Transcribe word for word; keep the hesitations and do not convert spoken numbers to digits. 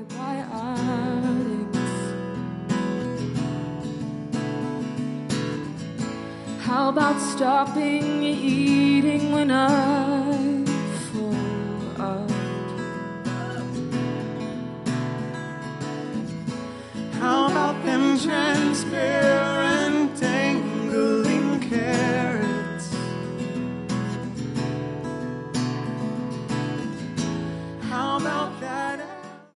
How about stopping eating when I fall out? How about them transparent